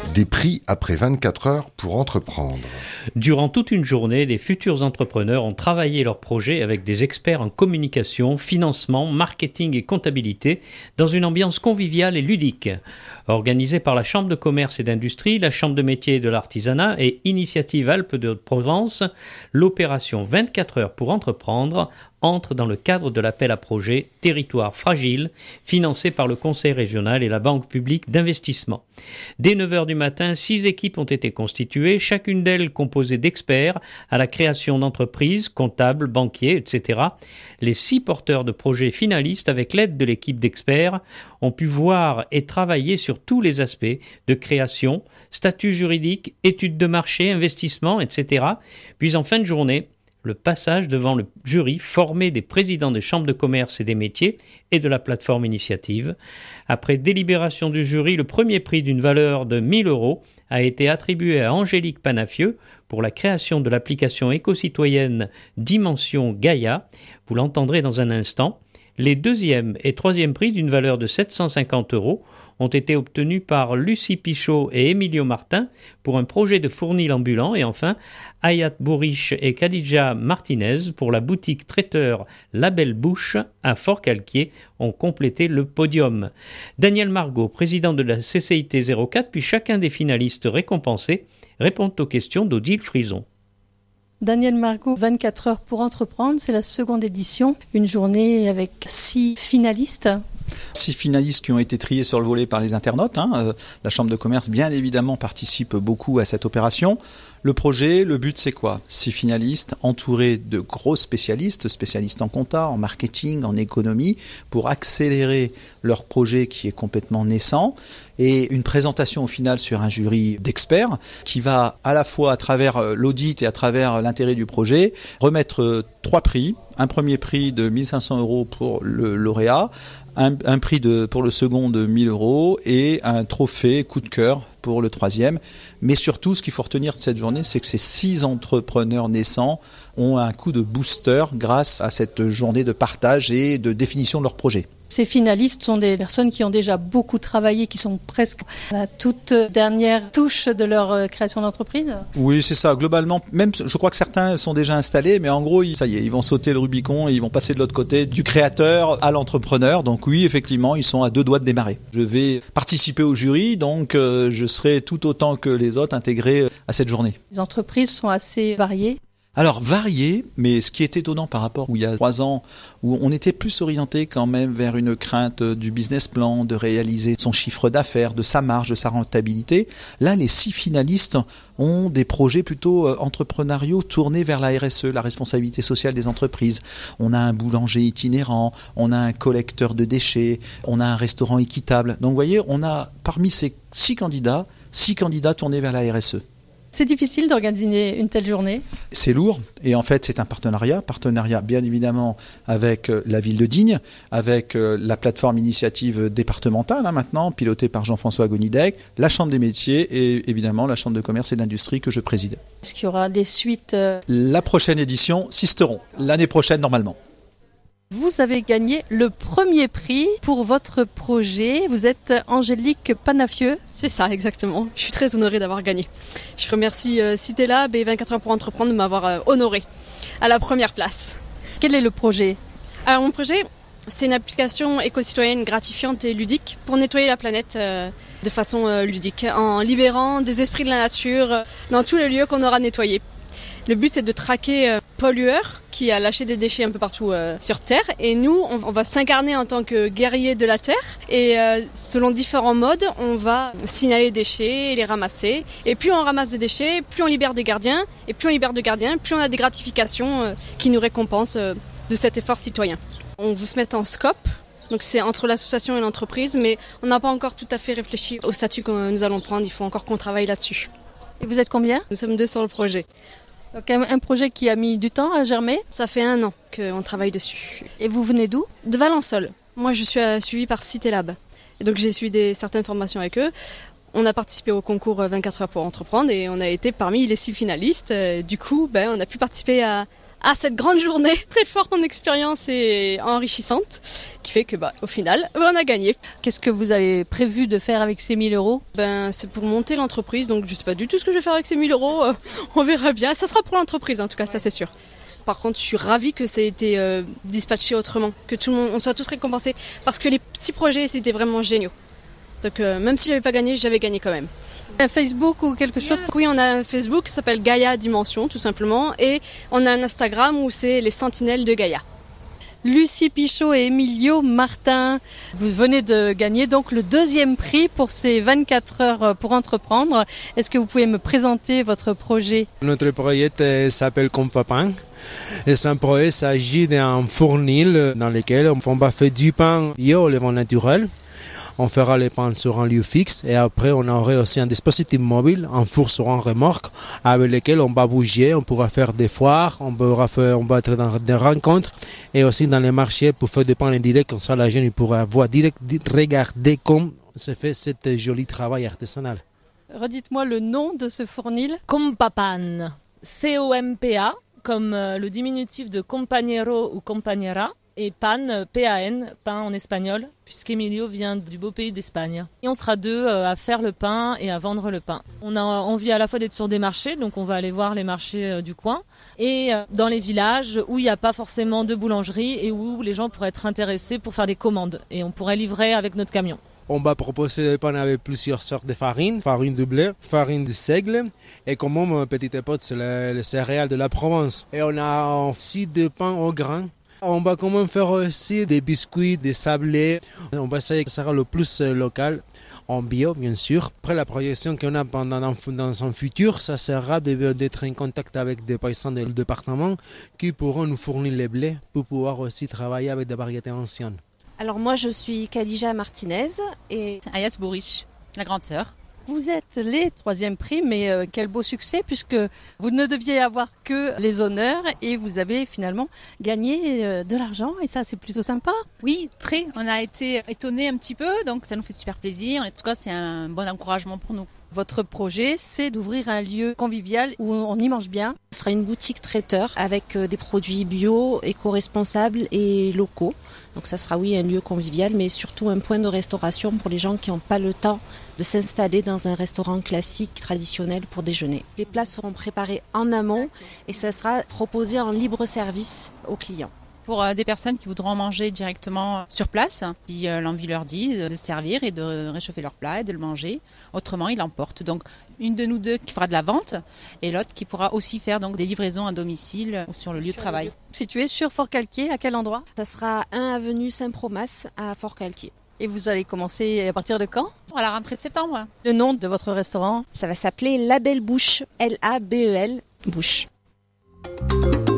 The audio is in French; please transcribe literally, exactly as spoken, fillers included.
Des prix après vingt-quatre heures pour entreprendre. Durant toute une journée, les futurs entrepreneurs ont travaillé leurs projets avec des experts en communication, financement, marketing et comptabilité dans une ambiance conviviale et ludique. Organisée par la Chambre de commerce et d'industrie, la Chambre de métiers et de l'artisanat et Initiative Alpes de Provence, l'opération vingt-quatre heures pour entreprendre entre dans le cadre de l'appel à projet Territoire fragile, financé par le Conseil régional et la Banque publique d'investissement. Dès neuf heures du matin, six équipes ont été constituées, chacune d'elles composée d'experts à la création d'entreprises, comptables, banquiers, et cetera. Les six porteurs de projets finalistes, avec l'aide de l'équipe d'experts, ont pu voir et travailler sur tous les aspects de création, statut juridique, études de marché, investissement, et cetera. Puis en fin de journée, le passage devant le jury formé des présidents des chambres de commerce et des métiers et de la plateforme Initiative. Après délibération du jury, le premier prix d'une valeur de mille euros a été attribué à Angélique Panafieux pour la création de l'application éco-citoyenne Dimension Gaïa. Vous l'entendrez dans un instant. Les deuxième et troisième prix d'une valeur de sept cent cinquante euros ont été obtenus par Lucie Pichot et Emilio Martin pour un projet de fournil ambulant et enfin Hayat Bourriche et Khadija Martinez pour la boutique traiteur La Belle Bouche à Fort-Calquier ont complété le podium. Daniel Margot, président de la C C I T zéro quatre, puis chacun des finalistes récompensés répondent aux questions d'Odile Frison. Daniel Margot, vingt-quatre heures pour entreprendre, c'est la seconde édition, une journée avec six finalistes. Six finalistes qui ont été triés sur le volet par les internautes. Hein. Euh, la Chambre de commerce, bien évidemment, participe beaucoup à cette opération. Le projet, le but, c'est quoi ? Six finalistes entourés de gros spécialistes, spécialistes en compta, en marketing, en économie, pour accélérer leur projet qui est complètement naissant. Et une présentation au final sur un jury d'experts qui va à la fois à travers l'audit et à travers l'intérêt du projet remettre trois prix. Un premier prix de mille cinq cents euros pour le lauréat, un, un prix de, pour le second de mille euros et un trophée coup de cœur pour le troisième. Mais surtout, ce qu'il faut retenir de cette journée, c'est que ces six entrepreneurs naissants ont un coup de booster grâce à cette journée de partage et de définition de leur projet. Ces finalistes sont des personnes qui ont déjà beaucoup travaillé, qui sont presque à la toute dernière touche de leur création d'entreprise. Oui, c'est ça. Globalement, même je crois que certains sont déjà installés, mais en gros, ça y est, ils vont sauter le Rubicon et ils vont passer de l'autre côté du créateur à l'entrepreneur. Donc oui, effectivement, ils sont à deux doigts de démarrer. Je vais participer au jury, donc euh, je serai tout autant que les autres intégrés à cette journée. Les entreprises sont assez variées. Alors varié, mais ce qui est étonnant par rapport où il y a trois ans, où on était plus orienté quand même vers une crainte du business plan, de réaliser son chiffre d'affaires, de sa marge, de sa rentabilité. Là, les six finalistes ont des projets plutôt entrepreneuriaux tournés vers la R S E, la responsabilité sociale des entreprises. On a un boulanger itinérant, on a un collecteur de déchets, on a un restaurant équitable. Donc vous voyez, on a parmi ces six candidats, six candidats tournés vers la R S E. C'est difficile d'organiser une telle journée ? C'est lourd et en fait c'est un partenariat, partenariat bien évidemment avec la ville de Digne, avec la plateforme initiative départementale hein, maintenant, pilotée par Jean-François Gonidec, la Chambre des métiers et évidemment la Chambre de commerce et d'industrie que je préside. Est-ce qu'il y aura des suites ? La prochaine édition, Sisteron, l'année prochaine normalement. Vous avez gagné le premier prix pour votre projet. Vous êtes Angélique Panafieux. C'est ça, exactement. Je suis très honorée d'avoir gagné. Je remercie euh, Citélab et vingt-quatre heures pour entreprendre de m'avoir euh, honorée à la première place. Quel est le projet ? Alors mon projet, c'est une application éco-citoyenne gratifiante et ludique pour nettoyer la planète euh, de façon euh, ludique, en libérant des esprits de la nature euh, dans tous les lieux qu'on aura nettoyés. Le but, c'est de traquer euh, pollueur qui a lâché des déchets un peu partout euh, sur Terre. Et nous, on, on va s'incarner en tant que guerriers de la Terre. Et euh, selon différents modes, on va signaler les déchets et les ramasser. Et plus on ramasse de déchets, plus on libère des gardiens. Et plus on libère de gardiens, plus on a des gratifications euh, qui nous récompensent euh, de cet effort citoyen. On veut se mettre en scope. Donc c'est entre l'association et l'entreprise. Mais on n'a pas encore tout à fait réfléchi au statut que nous allons prendre. Il faut encore qu'on travaille là-dessus. Et vous êtes combien ? Nous sommes deux sur le projet. Donc un projet qui a mis du temps à germer ? Ça fait un an qu'on travaille dessus. Et vous venez d'où ? De Valençol. Moi, je suis suivie par Citélab. Et donc j'ai suivi des, certaines formations avec eux. On a participé au concours vingt-quatre heures pour entreprendre et on a été parmi les six finalistes. Du coup, ben, on a pu participer à, à cette grande journée très forte en expérience et enrichissante qui fait que bah au final on a gagné. Qu'est-ce que vous avez prévu de faire avec ces mille euros? Ben c'est pour monter l'entreprise, donc je sais pas du tout ce que je vais faire avec ces mille euros, euh, on verra bien, ça sera pour l'entreprise en tout cas, ça c'est sûr. Par contre, je suis ravie que ça ait été euh, dispatché autrement, que tout le monde, on soit tous récompensés, parce que les petits projets c'était vraiment géniaux. Donc euh, même si j'avais pas gagné, j'avais gagné quand même. Un Facebook ou quelque chose? Oui, on a un Facebook qui s'appelle Gaïa Dimension, tout simplement, et on a un Instagram où c'est les Sentinelles de Gaïa. Lucie Pichot et Emilio Martin, vous venez de gagner donc le deuxième prix pour ces vingt-quatre heures pour entreprendre. Est-ce que vous pouvez me présenter votre projet? Notre projet s'appelle Compapin. Et c'est un projet, il s'agit d'un fournil dans lequel on va faire du pain bio au levant naturel. On fera les pains sur un lieu fixe et après on aurait aussi un dispositif mobile, un four sur un remorque avec lequel on va bouger, on pourra faire des foires, on pourra faire, on va être dans des rencontres et aussi dans les marchés pour faire des pains en direct, comme ça la jeune pourra voir direct, regarder comment se fait ce joli travail artisanal. Redites-moi le nom de ce fournil. Compapan, C O M P A, comme le diminutif de compañero ou compañera. Et pan, P A N, pain en espagnol, puisqu'Emilio vient du beau pays d'Espagne. Et on sera deux à faire le pain et à vendre le pain. On a envie à la fois d'être sur des marchés, donc on va aller voir les marchés du coin, et dans les villages où il n'y a pas forcément de boulangerie et où les gens pourraient être intéressés pour faire des commandes. Et on pourrait livrer avec notre camion. On va proposer des pains avec plusieurs sortes de farine, farine de blé, farine de seigle, et comme mon petit pote, c'est le, le céréales de la Provence. Et on a aussi des pains au grain. On va quand même faire aussi des biscuits, des sablés. On va essayer que ça sera le plus local, en bio bien sûr. Après la projection qu'on a pendant dans un futur, ça sera d'être en contact avec des paysans du département qui pourront nous fournir les blés pour pouvoir aussi travailler avec des variétés anciennes. Alors moi je suis Khadija Martinez et Ayat Bourich, la grande sœur. Vous êtes les troisième prix, mais euh, quel beau succès puisque vous ne deviez avoir que les honneurs et vous avez finalement gagné euh, de l'argent et ça c'est plutôt sympa. Oui, très. On a été étonnés un petit peu, donc ça nous fait super plaisir. En tout cas, c'est un bon encouragement pour nous. Votre projet, c'est d'ouvrir un lieu convivial où on y mange bien. Ce sera une boutique traiteur avec des produits bio, éco-responsables et locaux. Donc ça sera oui un lieu convivial, mais surtout un point de restauration pour les gens qui n'ont pas le temps de s'installer dans un restaurant classique, traditionnel pour déjeuner. Les plats seront préparés en amont et ça sera proposé en libre service aux clients. Pour des personnes qui voudront manger directement sur place, si l'envie leur dit de servir et de réchauffer leur plat et de le manger, autrement ils l'emportent. Donc une de nous deux qui fera de la vente et l'autre qui pourra aussi faire donc des livraisons à domicile ou sur le lieu sur de travail. Lieu. Situé sur Fort-Calquier, à quel endroit? Ça sera un avenue Saint-Promas à Fort-Calquier. Et vous allez commencer à partir de quand? À la rentrée de septembre. Le nom de votre restaurant? Ça va s'appeler La Belle Bouche, L A B E L, Bouche.